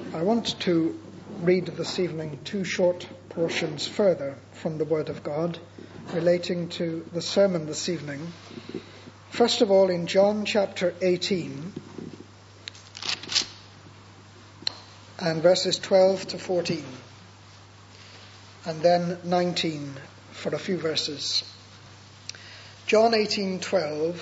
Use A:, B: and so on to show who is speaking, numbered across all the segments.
A: I want to read this evening two short portions further from the Word of God relating to the sermon this evening. First of all, in John chapter 18 and verses 12 to 14, and then 19 for a few verses. John 18:12.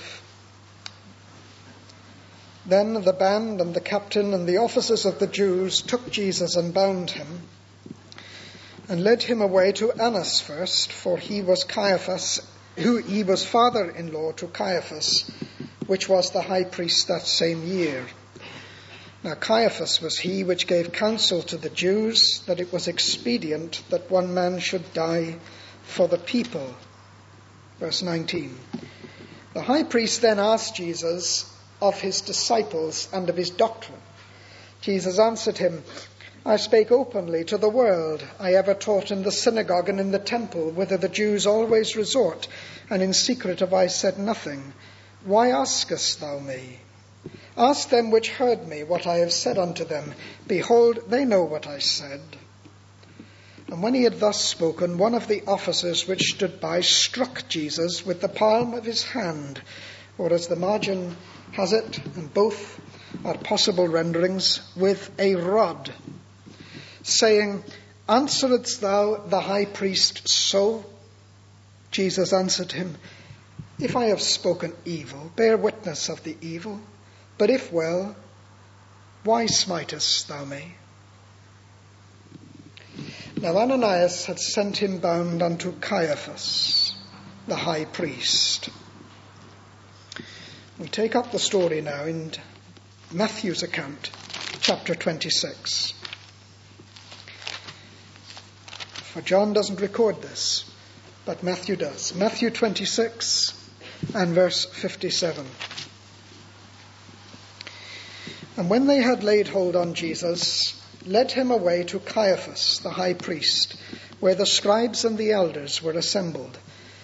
A: Then the band and the captain and the officers of the Jews took Jesus and bound him and led him away to Annas first, for he was father-in-law to Caiaphas, which was the high priest that same year. Now Caiaphas was he which gave counsel to the Jews that it was expedient that one man should die for the people. Verse 19. The high priest then asked Jesus of his disciples and of his doctrine. Jesus answered him, I spake openly to the world. I ever taught in the synagogue and in the temple, whither the Jews always resort, and in secret have I said nothing. Why askest thou me? Ask them which heard me what I have said unto them. Behold, they know what I said. And when he had thus spoken, one of the officers which stood by struck Jesus with the palm of his hand, or as the margin has it, and both are possible renderings, with a rod, saying, Answeredst thou the high priest so? Jesus answered him, If I have spoken evil, bear witness of the evil. But if well, why smitest thou me? Now Ananias had sent him bound unto Caiaphas, the high priest. We take up the story now in Matthew's account, chapter 26. For John doesn't record this, but Matthew does. Matthew 26 and verse 57. And when they had laid hold on Jesus, led him away to Caiaphas, the high priest, where the scribes and the elders were assembled.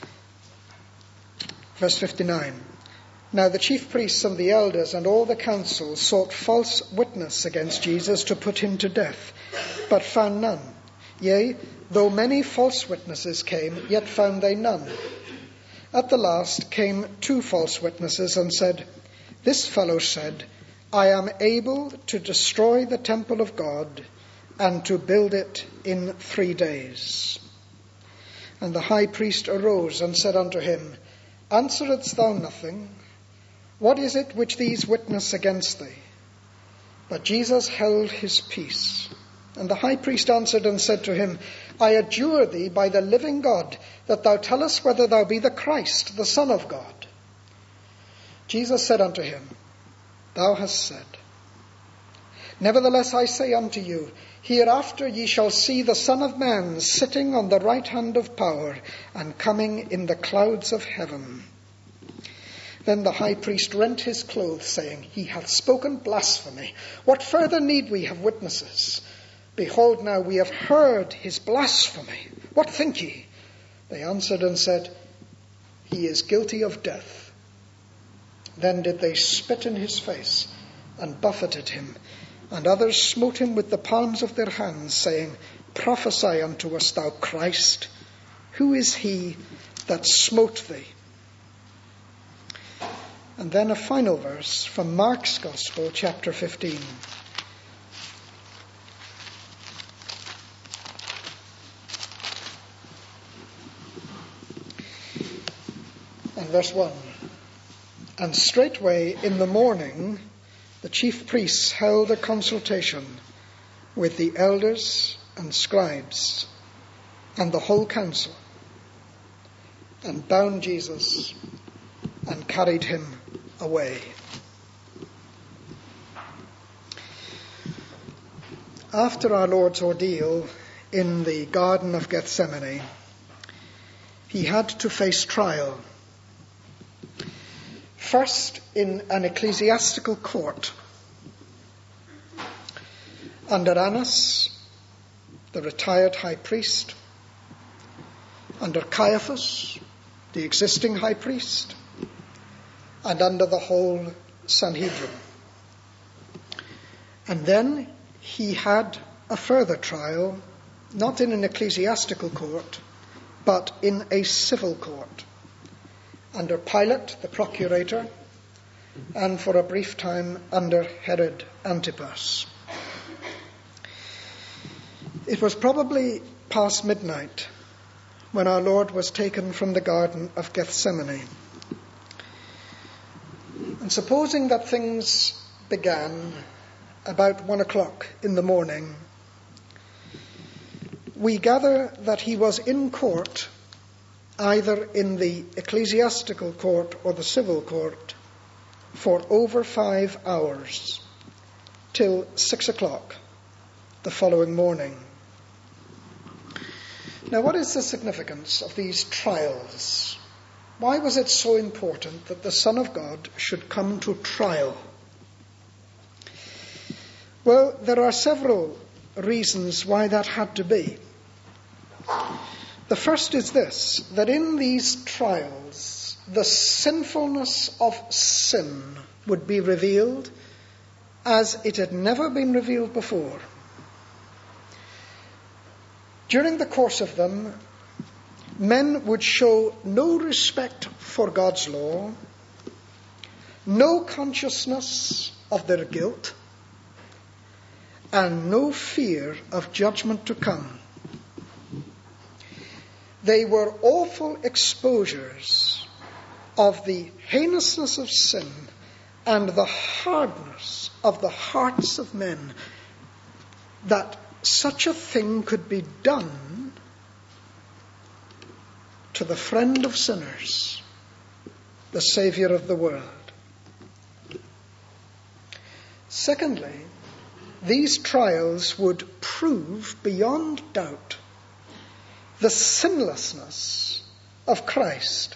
A: Verse 59. Now the chief priests and the elders and all the council sought false witness against Jesus to put him to death, but found none. Yea, though many false witnesses came, yet found they none. At the last came two false witnesses and said, This fellow said, I am able to destroy the temple of God and to build it in 3 days. And the high priest arose and said unto him, Answeredst thou nothing? What is it which these witness against thee? But Jesus held his peace. And the high priest answered and said to him, I adjure thee by the living God, that thou tell us whether thou be the Christ, the Son of God. Jesus said unto him, Thou hast said. Nevertheless I say unto you, hereafter ye shall see the Son of Man sitting on the right hand of power, and coming in the clouds of heaven. Then the high priest rent his clothes, saying, He hath spoken blasphemy. What further need we have witnesses? Behold, now we have heard his blasphemy. What think ye? They answered and said, He is guilty of death. Then did they spit in his face and buffeted him, and others smote him with the palms of their hands, saying, Prophesy unto us, thou Christ. Who is he that smote thee? And then a final verse from Mark's Gospel, chapter 15. And verse 1. And straightway in the morning the chief priests held a consultation with the elders and scribes and the whole council, and bound Jesus and carried him away. After our Lord's ordeal in the Garden of Gethsemane, he had to face trial. First in an ecclesiastical court under Annas, the retired high priest, under Caiaphas, the existing high priest, and under the whole Sanhedrin. And then he had a further trial, not in an ecclesiastical court, but in a civil court, under Pilate, the procurator, and for a brief time under Herod Antipas. It was probably past midnight when our Lord was taken from the Garden of Gethsemane. And supposing that things began about 1 o'clock in the morning, we gather that he was in court, either in the ecclesiastical court or the civil court, for over 5 hours, till 6 o'clock the following morning. Now, what is the significance of these trials? Why was it so important that the Son of God should come to trial? Well, there are several reasons why that had to be. The first is this, that in these trials, the sinfulness of sin would be revealed as it had never been revealed before. During the course of them, men would show no respect for God's law, no consciousness of their guilt, and no fear of judgment to come. They were awful exposures of the heinousness of sin and the hardness of the hearts of men, that such a thing could be done to the friend of sinners, the Saviour of the world. Secondly, these trials would prove beyond doubt the sinlessness of Christ.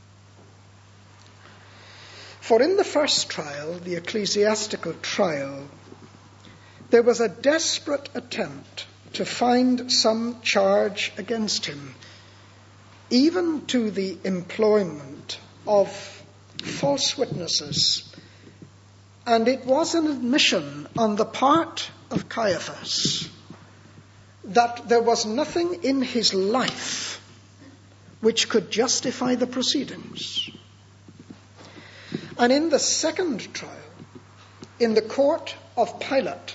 A: For in the first trial, the ecclesiastical trial, there was a desperate attempt to find some charge against him, even to the employment of false witnesses. And it was an admission on the part of Caiaphas that there was nothing in his life which could justify the proceedings. And in the second trial, in the court of Pilate,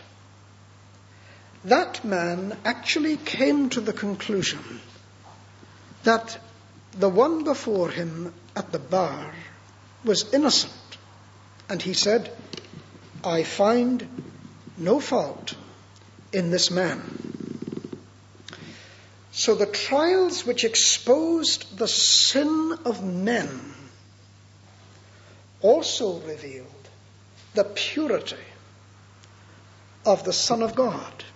A: that man actually came to the conclusion that the one before him at the bar was innocent. And he said, "I find no fault in this man." So the trials which exposed the sin of men also revealed the purity of the Son of God.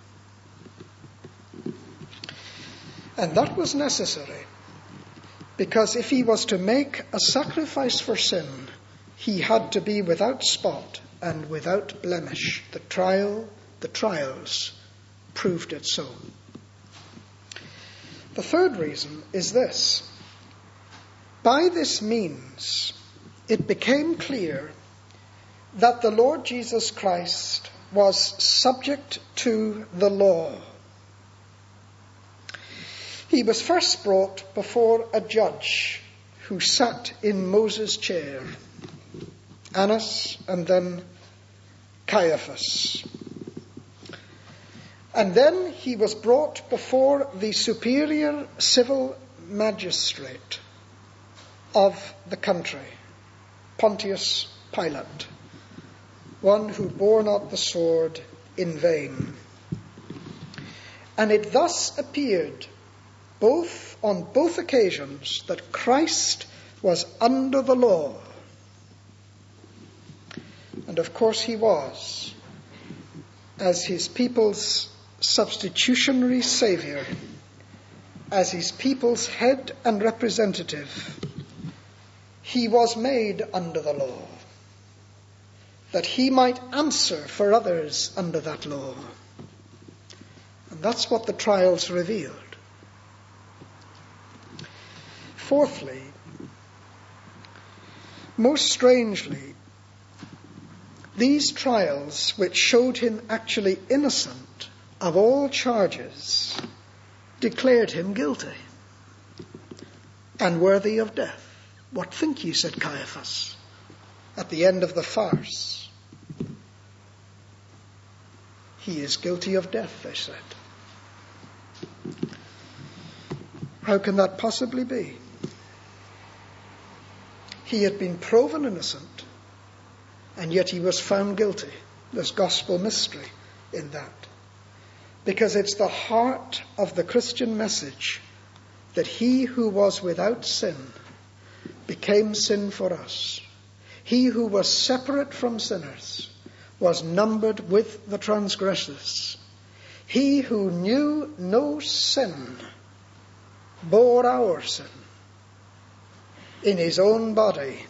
A: And that was necessary, because if he was to make a sacrifice for sin, he had to be without spot and without blemish. The trials proved it so. The third reason is this. By this means, it became clear that the Lord Jesus Christ was subject to the law. He was first brought before a judge who sat in Moses' chair, Annas and then Caiaphas. And then he was brought before the superior civil magistrate of the country, Pontius Pilate, one who bore not the sword in vain. And it thus appeared on both occasions that Christ was under the law. And of course he was, as his people's substitutionary Saviour, as his people's head and representative. He was made under the law, that he might answer for others under that law. And that's what the trials revealed. Fourthly, most strangely, These trials, which showed him actually innocent of all charges, declared him guilty and worthy of death. What think ye, said Caiaphas, at the end of the farce? He is guilty of death, they said. How can that possibly be? He had been proven innocent, and yet he was found guilty. There's gospel mystery in that. Because it's the heart of the Christian message that he who was without sin became sin for us. He who was separate from sinners was numbered with the transgressors. He who knew no sin bore our sin in his own body,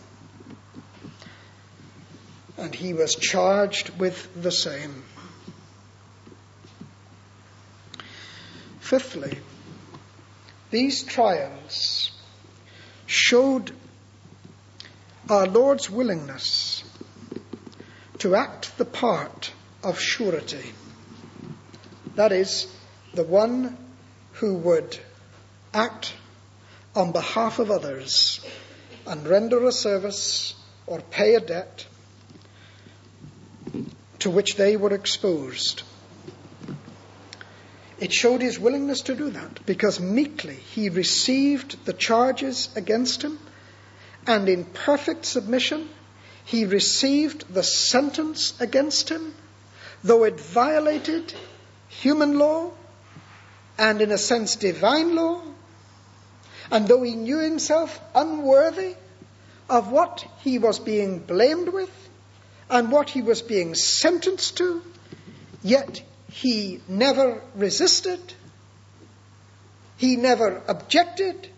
A: and he was charged with the same. Fifthly, these trials showed our Lord's willingness to act the part of surety. That is, the one who would act on behalf of others and render a service or pay a debt to which they were exposed. It showed his willingness to do that, because meekly he received the charges against him, and in perfect submission he received the sentence against him, though it violated human law and in a sense divine law, and though he knew himself unworthy of what he was being blamed with and what he was being sentenced to, yet he never resisted, he never objected,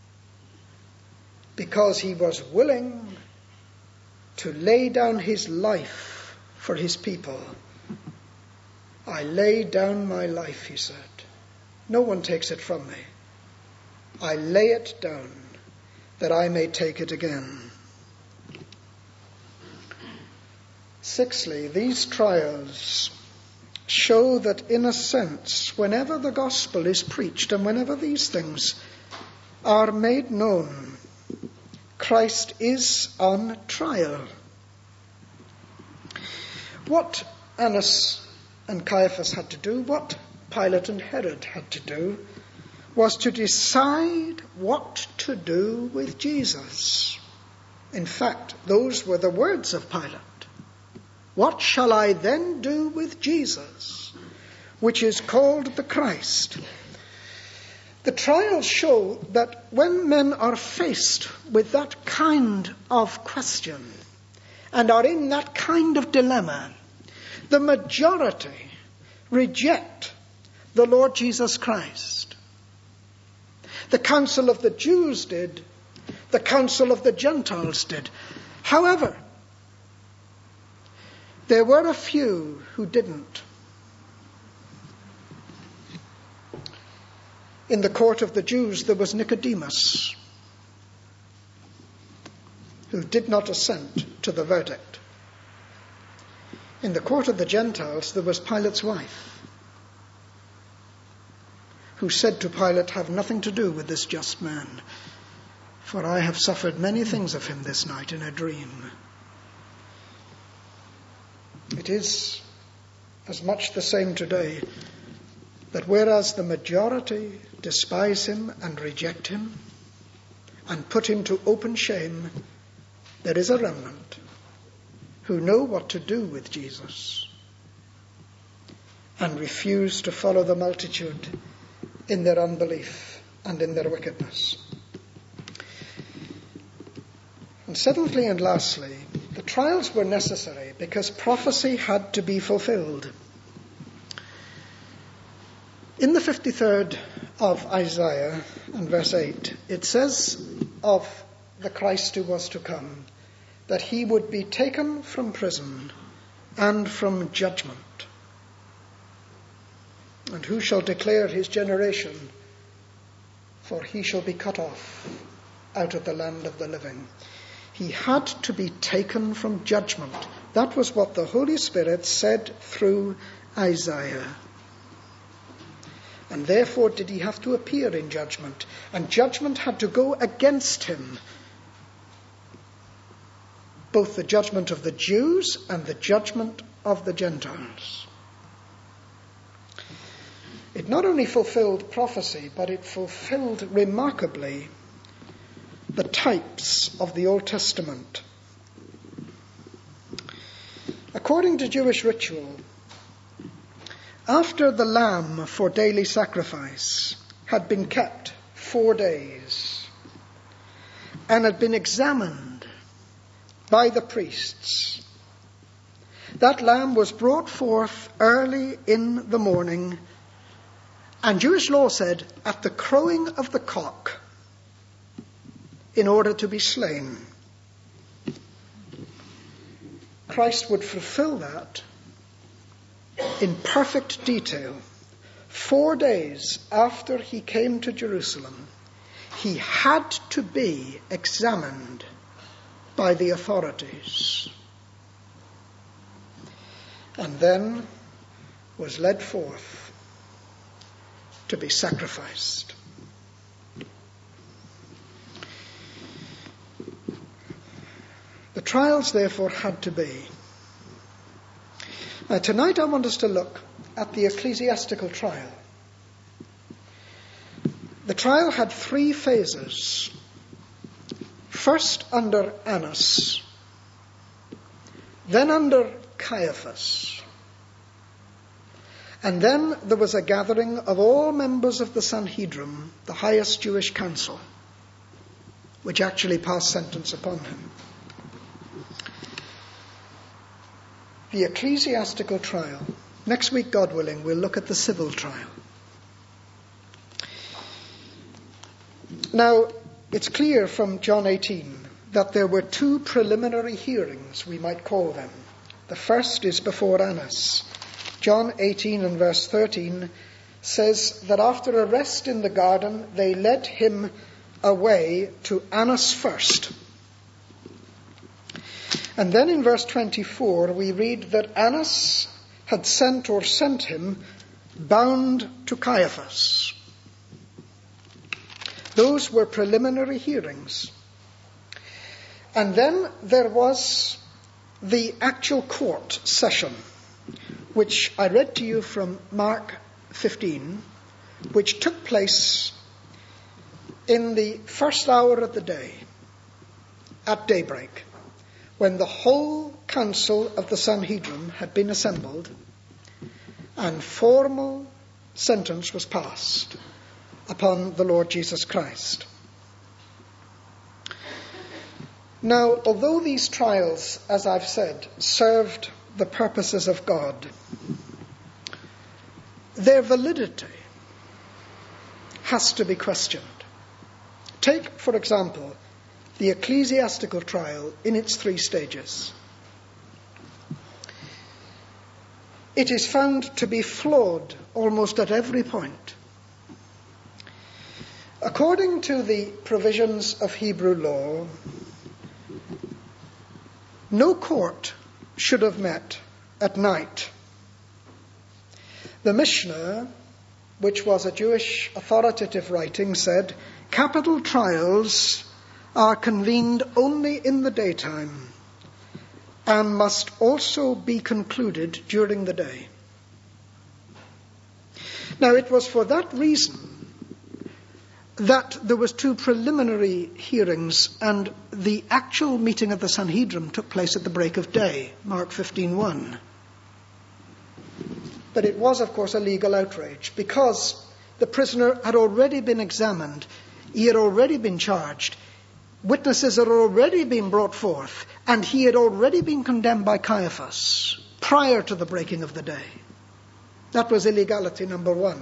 A: because he was willing to lay down his life for his people. I lay down my life, he said. No one takes it from me. I lay it down that I may take it again. Sixthly, these trials show that in a sense, whenever the gospel is preached and whenever these things are made known, Christ is on trial. What Annas and Caiaphas had to do, what Pilate and Herod had to do, was to decide what to do with Jesus. In fact, those were the words of Pilate. What shall I then do with Jesus, which is called the Christ? The trials show that when men are faced with that kind of question and are in that kind of dilemma, the majority reject the Lord Jesus Christ. The council of the Jews did, the council of the Gentiles did. However, there were a few who didn't. In the court of the Jews, there was Nicodemus, who did not assent to the verdict. In the court of the Gentiles, there was Pilate's wife, who said to Pilate, have nothing to do with this just man, for I have suffered many things of him this night in a dream. It is as much the same today, that whereas the majority despise him and reject him and put him to open shame, there is a remnant who know what to do with Jesus and refuse to follow the multitude in their unbelief and in their wickedness. And seventhly and lastly, the trials were necessary because prophecy had to be fulfilled. In the 53rd of Isaiah and verse 8, it says of the Christ who was to come that he would be taken from prison and from judgment. And who shall declare his generation? For he shall be cut off out of the land of the living. He had to be taken from judgment That was what the Holy Spirit said through Isaiah. And therefore did he have to appear in judgment. And judgment had to go against him. Both the judgment of the Jews and the judgment of the Gentiles. It not only fulfilled prophecy, but it fulfilled remarkably the types of the Old Testament. According to Jewish ritual, after the lamb for daily sacrifice had been kept 4 days and had been examined by the priests, that lamb was brought forth early in the morning, and Jewish law said, at the crowing of the cock, in order to be slain. Christ would fulfill that in perfect detail. 4 days after he came to Jerusalem, he had to be examined by the authorities, and then was led forth to be sacrificed. The trials, therefore, had to be. Now, tonight I want us to look at the ecclesiastical trial. The trial had 3 phases. First under Annas, then under Caiaphas, and then there was a gathering of all members of the Sanhedrin, the highest Jewish council, which actually passed sentence upon him. The ecclesiastical trial. Next week, God willing, we'll look at the civil trial. Now, it's clear from John 18 that there were 2 preliminary hearings, we might call them. The first is before Annas. John 18 and verse 13 says that after a rest in the garden, they led him away to Annas first. And then in verse 24, we read that Annas had sent him bound to Caiaphas. Those were preliminary hearings. And then there was the actual court session, which I read to you from Mark 15, which took place in the first hour of the day, at daybreak, when the whole council of the Sanhedrin had been assembled and formal sentence was passed upon the Lord Jesus Christ. Now, although these trials, as I've said, served the purposes of God, their validity has to be questioned. Take, for example, the ecclesiastical trial in its 3 stages. It is found to be flawed almost at every point. According to the provisions of Hebrew law, no court should have met at night. The Mishnah, which was a Jewish authoritative writing, said, capital trials are convened only in the daytime and must also be concluded during the day. Now, it was for that reason that there was 2 preliminary hearings, and the actual meeting of the Sanhedrin took place at the break of day, Mark 15:1. But it was, of course, a legal outrage, because the prisoner had already been examined, he had already been charged, witnesses had already been brought forth, and he had already been condemned by Caiaphas prior to the breaking of the day. That was illegality number 1.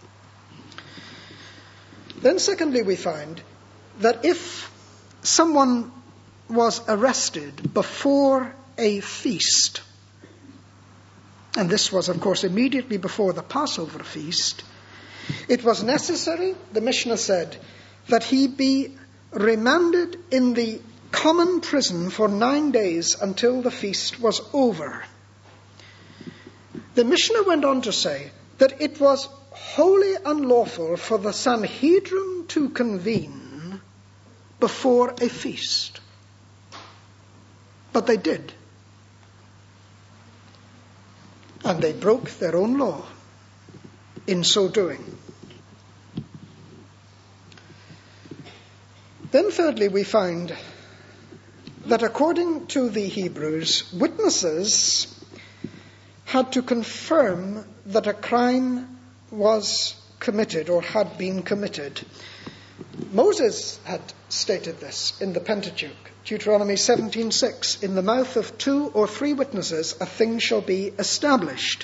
A: Then secondly, we find that if someone was arrested before a feast, and this was, of course, immediately before the Passover feast, it was necessary, the Mishnah said, that he be remanded in the common prison for 9 days until the feast was over. The Mishnah went on to say that it was wholly unlawful for the Sanhedrin to convene before a feast. But they did. And they broke their own law in so doing. Then thirdly, we find that according to the Hebrews, witnesses had to confirm that a crime was committed or had been committed. Moses had stated this in the Pentateuch, Deuteronomy 17:6, "In the mouth of 2 or 3 witnesses a thing shall be established."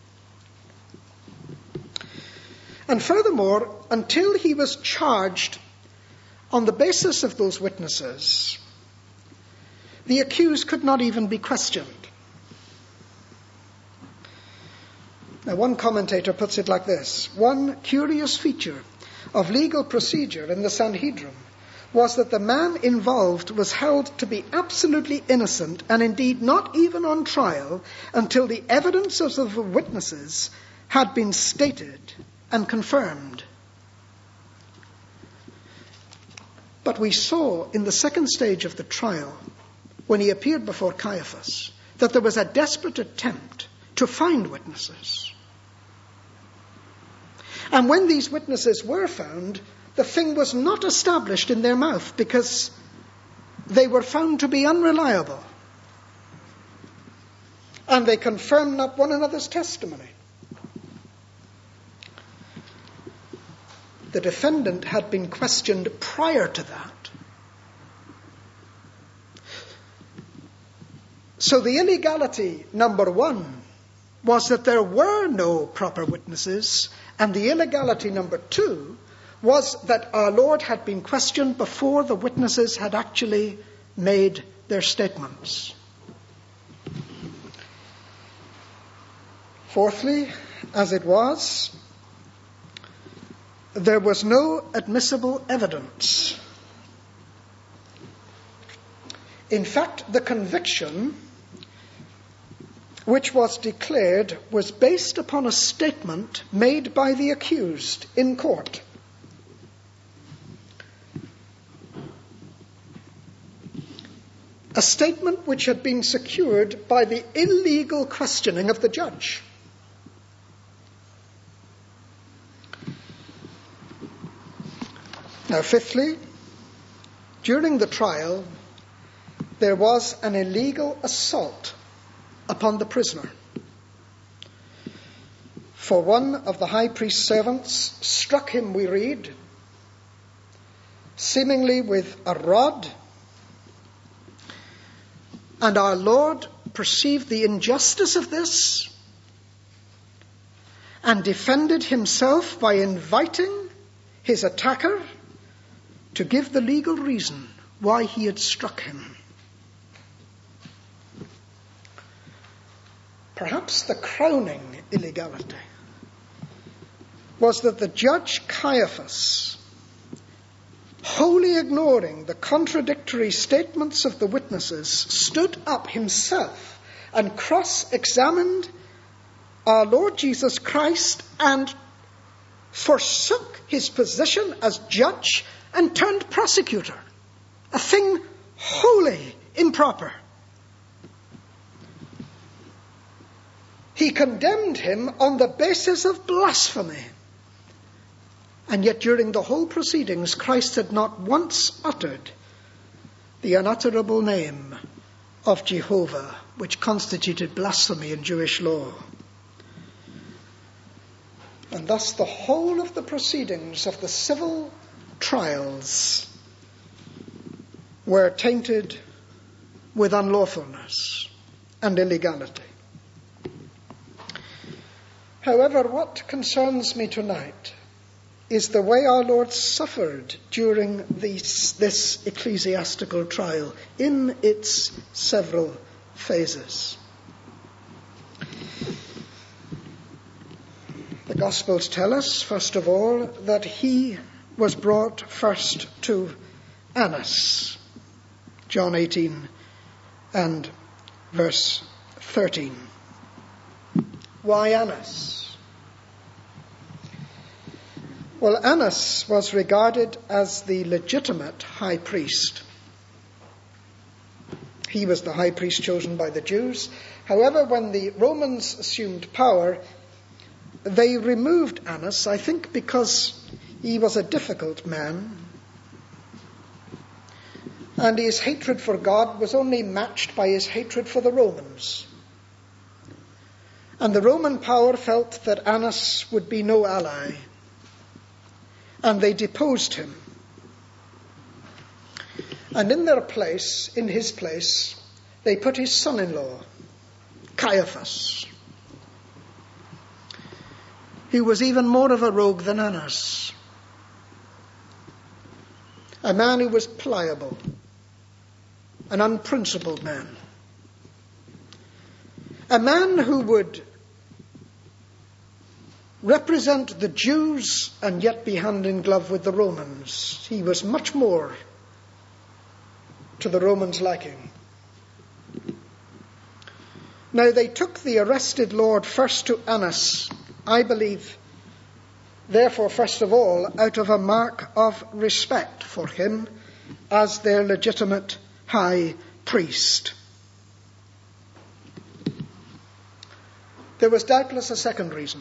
A: And furthermore, until he was charged on the basis of those witnesses, the accused could not even be questioned. Now, one commentator puts it like this: one curious feature of legal procedure in the Sanhedrin was that the man involved was held to be absolutely innocent, and indeed not even on trial, until the evidence of the witnesses had been stated and confirmed. But we saw in the second stage of the trial, when he appeared before Caiaphas, that there was a desperate attempt to find witnesses. And when these witnesses were found, the thing was not established in their mouth because they were found to be unreliable. And they confirmed not one another's testimony. The defendant had been questioned prior to that. So the illegality, number 1, was that there were no proper witnesses, and the illegality, number 2, was that our Lord had been questioned before the witnesses had actually made their statements. Fourthly, as it was, there was no admissible evidence. In fact, the conviction which was declared was based upon a statement made by the accused in court. A statement which had been secured by the illegal questioning of the judge. Now, fifthly, during the trial, there was an illegal assault upon the prisoner. For one of the high priest's servants struck him, we read, seemingly with a rod. And our Lord perceived the injustice of this and defended himself by inviting his attacker to give the legal reason why he had struck him. Perhaps the crowning illegality was that the judge Caiaphas, wholly ignoring the contradictory statements of the witnesses, stood up himself and cross-examined our Lord Jesus Christ and forsook his position as judge and turned prosecutor, a thing wholly improper. He condemned him on the basis of blasphemy. And yet during the whole proceedings, Christ had not once uttered the unutterable name of Jehovah, which constituted blasphemy in Jewish law. And thus the whole of the proceedings of the civil trials were tainted with unlawfulness and illegality. However, what concerns me tonight is the way our Lord suffered during this ecclesiastical trial in its several phases. The Gospels tell us, first of all, that he was brought first to Annas, John 18 and verse 13. Why Annas? Well, Annas was regarded as the legitimate high priest. He was the high priest chosen by the Jews. However, when the Romans assumed power, they removed Annas, I think because he was a difficult man, and his hatred for God was only matched by his hatred for the Romans. And the Roman power felt that Annas would be no ally, and they deposed him. And in his place, they put his son-in-law, Caiaphas, who was even more of a rogue than Annas, a man who was pliable, an unprincipled man, a man who would represent the Jews and yet be hand in glove with the Romans. He was much more to the Romans' liking. Now they took the arrested Lord first to Annas, I believe, therefore, first of all, out of a mark of respect for him as their legitimate high priest. There was doubtless a second reason.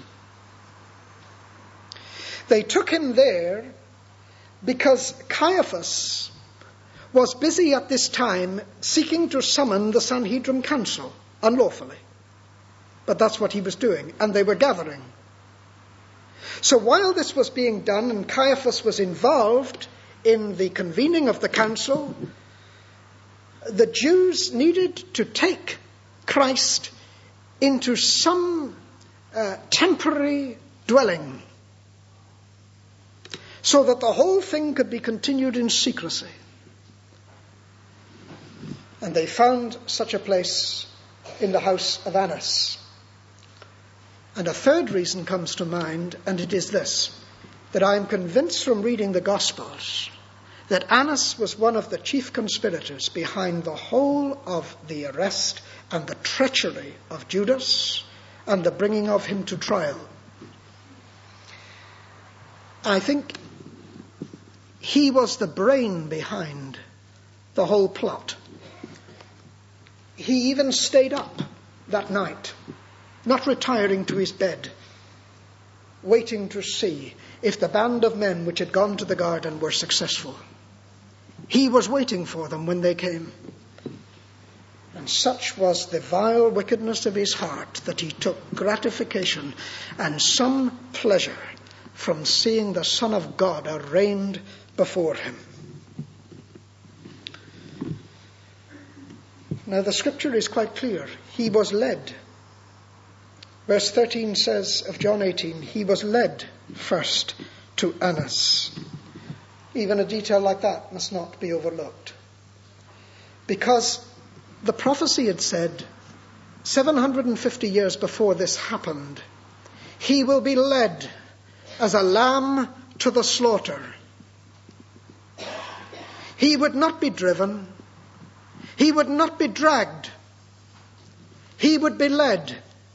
A: They took him there because Caiaphas was busy at this time seeking to summon the Sanhedrin Council unlawfully. But that's what he was doing, and they were gathering. So while this was being done and Caiaphas was involved in the convening of the council, the Jews needed to take Christ into some temporary dwelling so that the whole thing could be continued in secrecy. And they found such a place in the house of Annas. And a third reason comes to mind, and it is this, that I am convinced from reading the Gospels that Annas was one of the chief conspirators behind the whole of the arrest and the treachery of Judas and the bringing of him to trial. I think he was the brain behind the whole plot. He even stayed up that night, not retiring to his bed, waiting to see if the band of men which had gone to the garden were successful. He was waiting for them when they came. And such was the vile wickedness of his heart that he took gratification and some pleasure from seeing the Son of God arraigned before him. Now the scripture is quite clear. He was led. Verse 13 says of John 18, he was led first to Annas. Even a detail like that must not be overlooked. Because the prophecy had said, 750 years before this happened, he will be led as a lamb to the slaughter. He would not be driven. He would not be dragged. He would be led.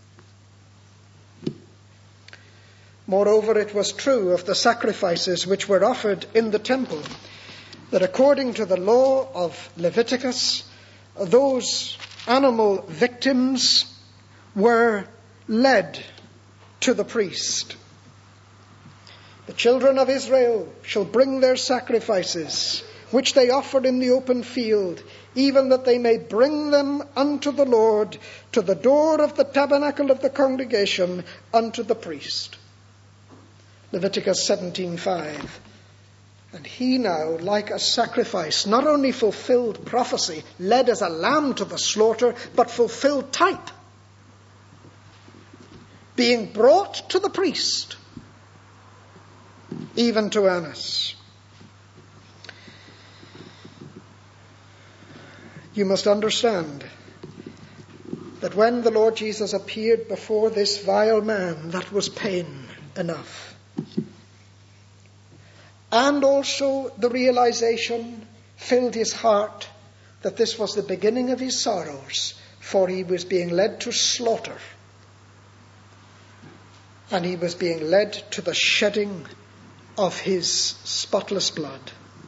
A: Moreover, it was true of the sacrifices which were offered in the temple, that according to the law of Leviticus, those animal victims were led to the priest. The children of Israel shall bring their sacrifices, which they offered in the open field, even that they may bring them unto the Lord, to the door of the tabernacle of the congregation, unto the priest. Leviticus 17:5. And he now, like a sacrifice, not only fulfilled prophecy, led as a lamb to the slaughter, but fulfilled type, being brought to the priest, even to Annas. You must understand that when the Lord Jesus appeared before this vile man, that was pain enough. And also the realization filled his heart that this was the beginning of his sorrows, for he was being led to slaughter, and he was being led to the shedding of his spotless blood.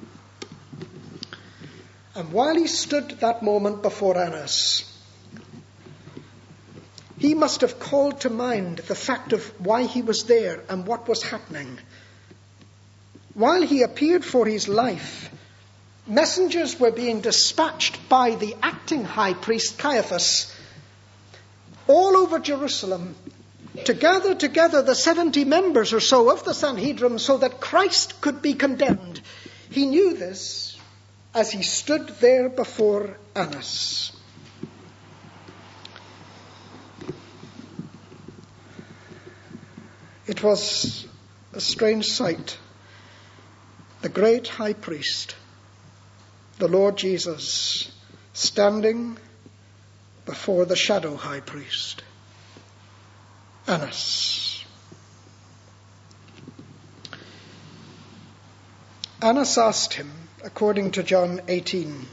A: And while he stood that moment before Annas, he must have called to mind the fact of why he was there and what was happening. While he appeared for his life, messengers were being dispatched by the acting high priest Caiaphas all over Jerusalem to gather together the 70 members or so of the Sanhedrin so that Christ could be condemned. He knew this as he stood there before Annas. It was a strange sight. The great high priest, the Lord Jesus, standing before the shadow high priest, Annas. Annas asked him, according to John 18,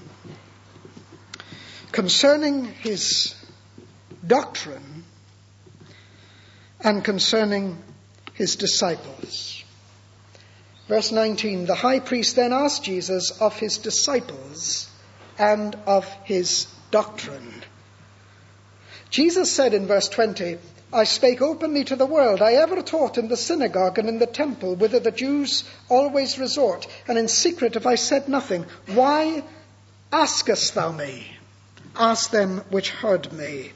A: concerning his doctrine and concerning his disciples. Verse 19, the high priest then asked Jesus of his disciples and of his doctrine. Jesus said in verse 20, I spake openly to the world. I ever taught in the synagogue and in the temple, whither the Jews always resort, and in secret have I said nothing. Why askest thou me? Ask them which heard me.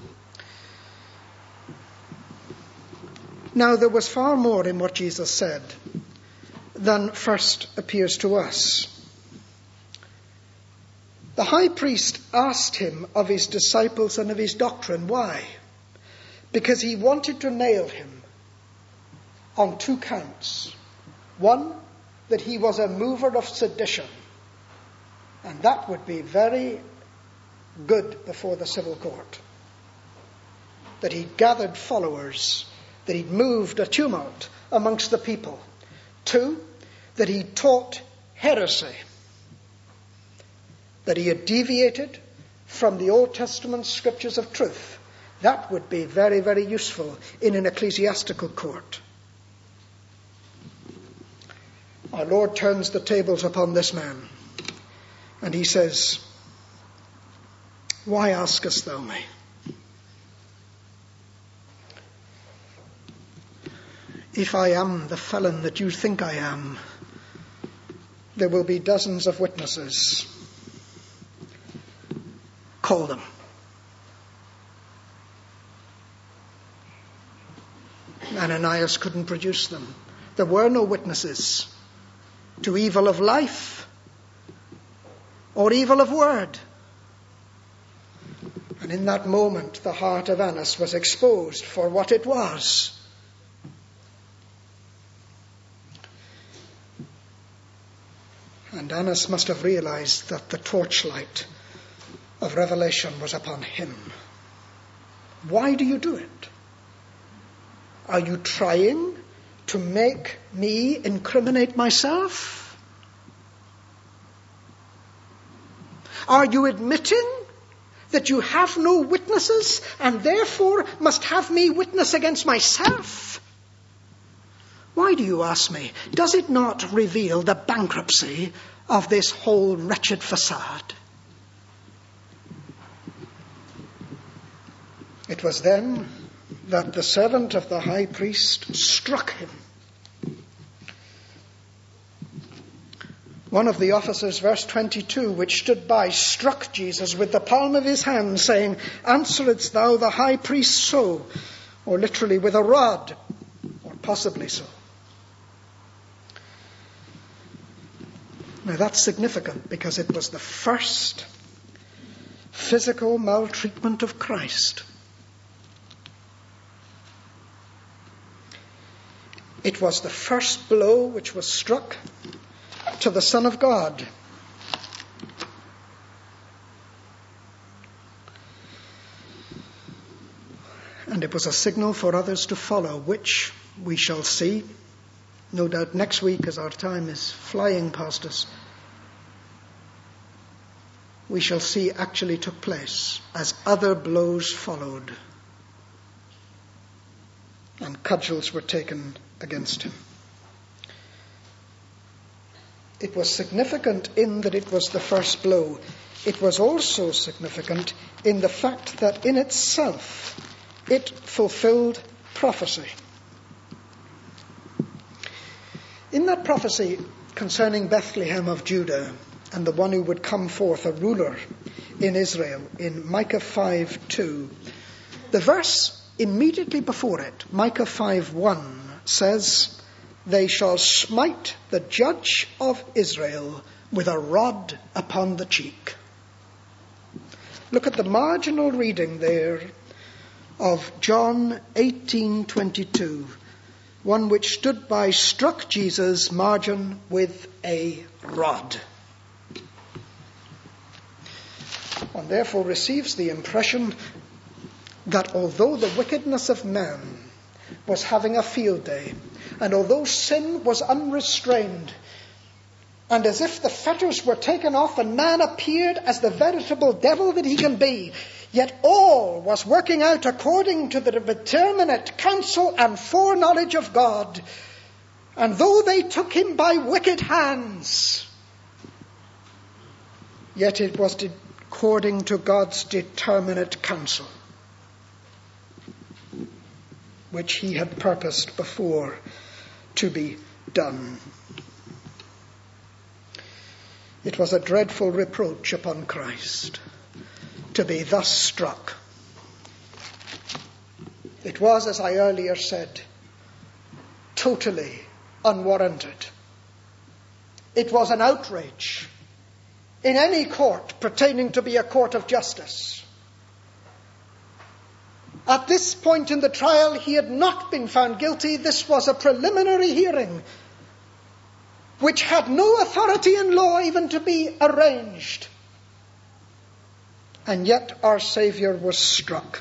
A: Now there was far more in what Jesus said than first appears to us. The high priest asked him of his disciples and of his doctrine. Why? Because he wanted to nail him on 2 counts. One, that he was a mover of sedition. And that would be very good before the civil court. That he'd gathered followers, that he'd moved a tumult amongst the people. 2, that he taught heresy. That he had deviated from the Old Testament scriptures of truth. That would be very, very useful in an ecclesiastical court. Our Lord turns the tables upon this man, and he says, why askest thou me? If I am the felon that you think I am, there will be dozens of witnesses. Call them. Ananias couldn't produce them. There were no witnesses to evil of life or evil of word. And in that moment, the heart of Annas was exposed for what it was. And Annas must have realized that the torchlight of revelation was upon him. Why do you do it? Are you trying to make me incriminate myself? Are you admitting that you have no witnesses and therefore must have me witness against myself? Why do you ask me? Does it not reveal the bankruptcy of this whole wretched facade? It was then that the servant of the high priest struck him. One of the officers, verse 22, which stood by, struck Jesus with the palm of his hand, saying, answeredst thou the high priest so? Or literally with a rod, or possibly so. Now that's significant because it was the first physical maltreatment of Christ. It was the first blow which was struck to the Son of God. And it was a signal for others to follow, which we shall see, no doubt next week as our time is flying past us. we shall see actually took place as other blows followed and cudgels were taken against him. It was significant in that it was the first blow. It was also significant in the fact that in itself it fulfilled prophecy. In that prophecy concerning Bethlehem of Judah and the one who would come forth, a ruler in Israel, in Micah 5:2, the verse immediately before it, Micah 5:1, says, "They shall smite the judge of Israel with a rod upon the cheek." Look at the marginal reading there of John 18:22. One which stood by struck Jesus, margin, with a rod. One therefore receives the impression that although the wickedness of man was having a field day, and although sin was unrestrained, and as if the fetters were taken off and man appeared as the veritable devil that he can be, yet all was working out according to the determinate counsel and foreknowledge of God. And though they took him by wicked hands, yet it was according to God's determinate counsel, which he had purposed before to be done. It was a dreadful reproach upon Christ to be thus struck. It was, as I earlier said, totally unwarranted. It was an outrage in any court pertaining to be a court of justice. At this point in the trial, he had not been found guilty. This was a preliminary hearing, which had no authority in law even to be arranged. And yet our Saviour was struck.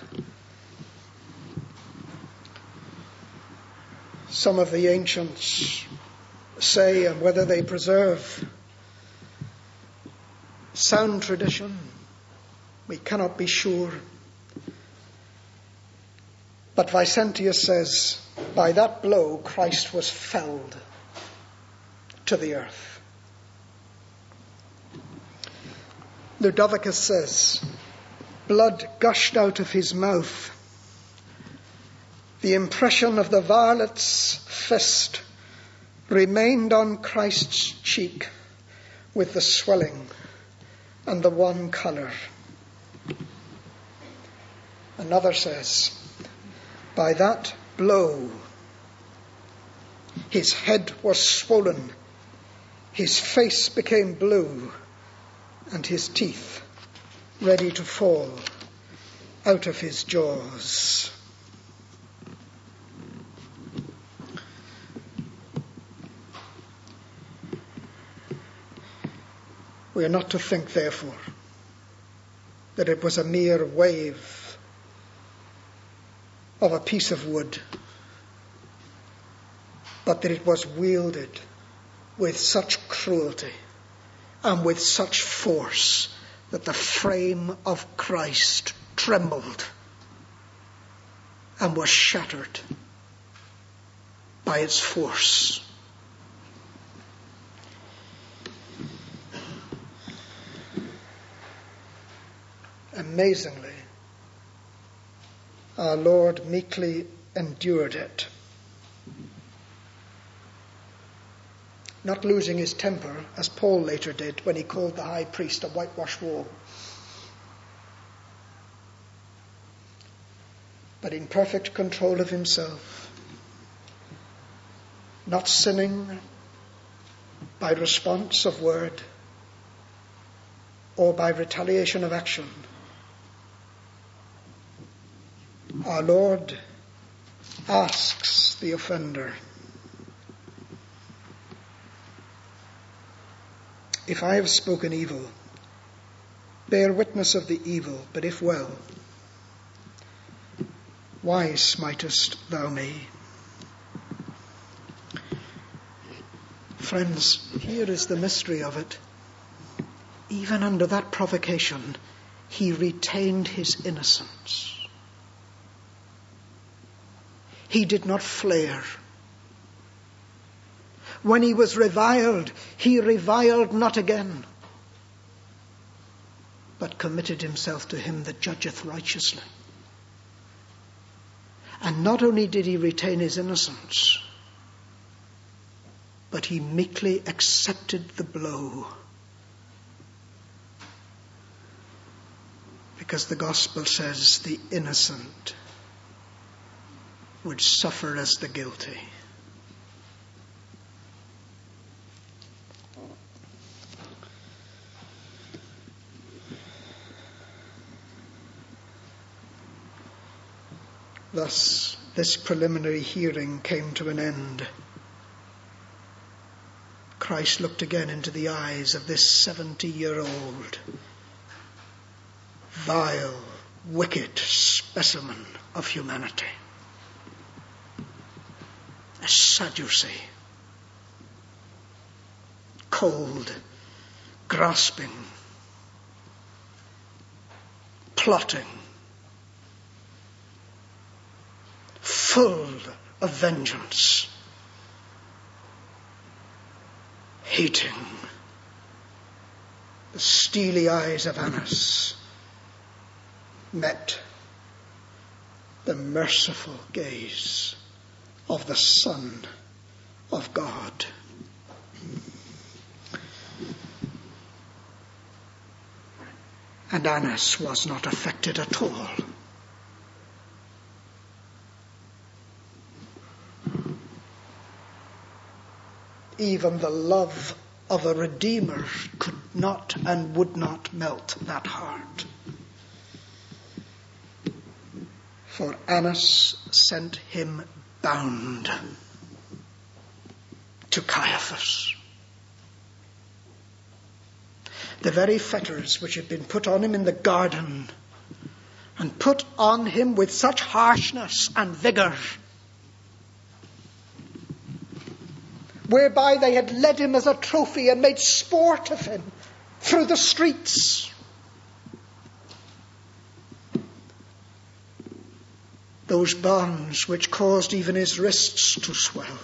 A: Some of the ancients say, and whether they preserve sound tradition, we cannot be sure. But Vicentius says, by that blow Christ was felled to the earth. Ludovicus says, blood gushed out of his mouth. The impression of the varlet's fist remained on Christ's cheek with the swelling and the wan colour. Another says, by that blow his head was swollen, his face became blue, and his teeth ready to fall out of his jaws. We are not to think, therefore, that it was a mere wave of a piece of wood, but that it was wielded with such cruelty and with such force that the frame of Christ trembled and was shattered by its force. Amazingly, our Lord meekly endured it, not losing his temper, as Paul later did when he called the high priest a whitewashed wall, but in perfect control of himself, not sinning by response of word or by retaliation of action. Our Lord asks the offender, if I have spoken evil, bear witness of the evil, but if well, why smitest thou me? Friends, here is the mystery of it. even under that provocation, he retained his innocence. He did not flare. When he was reviled, he reviled not again, but committed himself to him that judgeth righteously. And not only did he retain his innocence, but he meekly accepted the blow. Because the gospel says the innocent would suffer as the guilty. Thus, this preliminary hearing came to an end. Christ looked again into the eyes of this 70-year-old, vile, wicked specimen of humanity. A Sadducee, cold, grasping, plotting, full of vengeance, hating the steely eyes of Annas met the merciful gaze of the Son of God. And Annas was not affected at all. Even the love of a Redeemer could not and would not melt that heart. For Annas sent him bound to Caiaphas. The very fetters which had been put on him in the garden, and put on him with such harshness and vigour, whereby they had led him as a trophy and made sport of him through the streets. Those bonds which caused even his wrists to swell.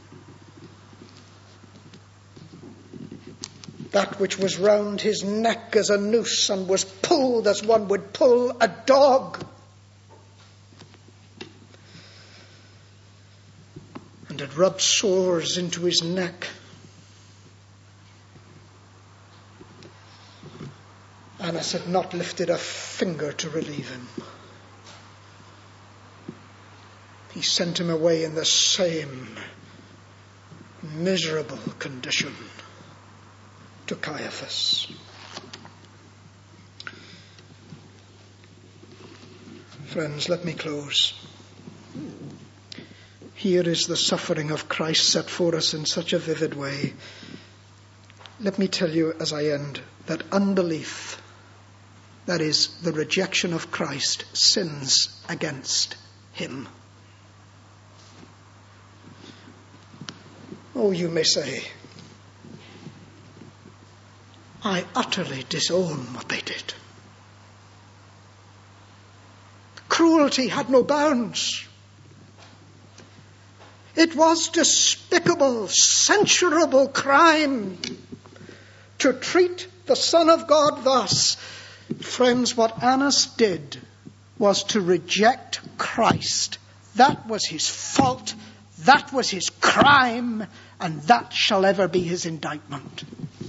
A: That which was round his neck as a noose and was pulled as one would pull a dog. And had rubbed sores into his neck. Annas had not lifted a finger to relieve him. He sent him away in the same miserable condition to Caiaphas. Friends, let me close. Here is the suffering of Christ set for us in such a vivid way. Let me tell you as I end that unbelief, that is, the rejection of Christ, sins against him. Oh, you may say, I utterly disown what they did. Cruelty had no bounds. It was despicable, censurable crime to treat the Son of God thus. Friends, what Annas did was to reject Christ. That was his fault. That was his crime. And that shall ever be his indictment.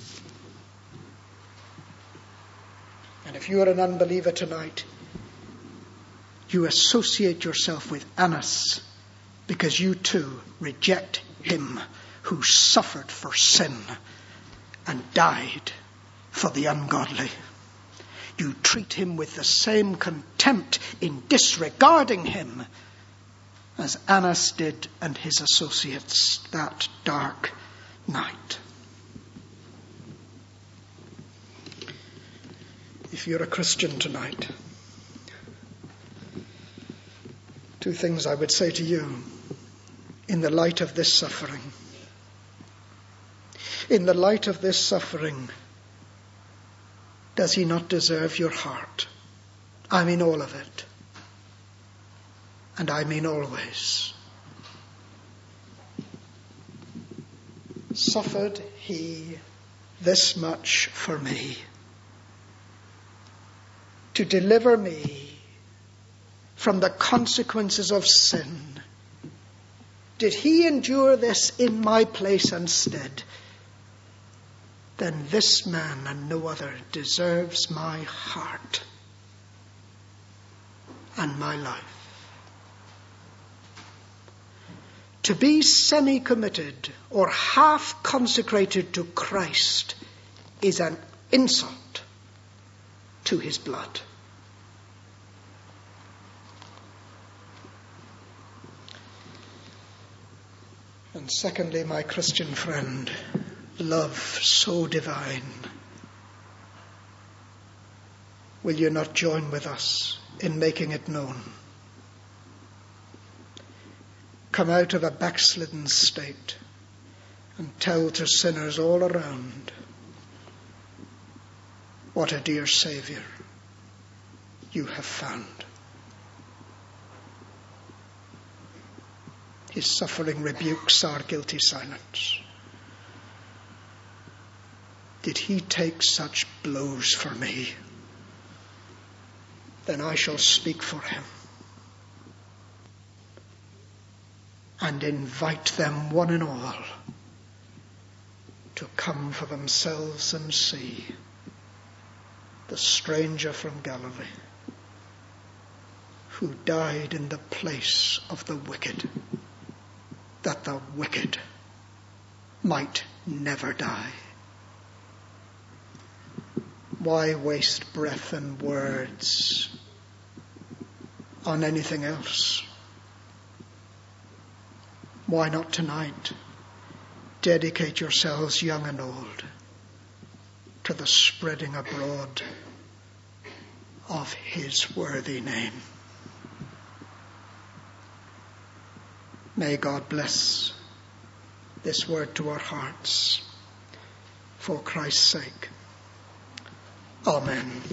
A: And if you are an unbeliever tonight, you associate yourself with Annas because you too reject him who suffered for sin and died for the ungodly. You treat him with the same contempt in disregarding him as Annas did and his associates that dark night. If you're a Christian tonight, two things I would say to you in the light of this suffering. In the light of this suffering, Does he not deserve your heart? I mean all of it. And I mean always. Suffered he this much for me, to deliver me from the consequences of sin. Did he endure this in my place and stead? Then this man and no other deserves my heart and my life. To be semi-committed or half-consecrated to Christ is an insult to his blood. And secondly, my Christian friend, love so divine. Will you not join with us in making it known? Come out of a backslidden state and tell to sinners all around what a dear Saviour you have found. His suffering rebukes our guilty silence. Did he take such blows for me? Then I shall speak for him and invite them one and all to come for themselves and see the stranger from Galilee who died in the place of the wicked, that the wicked might never die. Why waste breath and words on anything else? Why not tonight dedicate yourselves, young and old, to the spreading abroad of his worthy name? May God bless this word to our hearts for Christ's sake. Amen.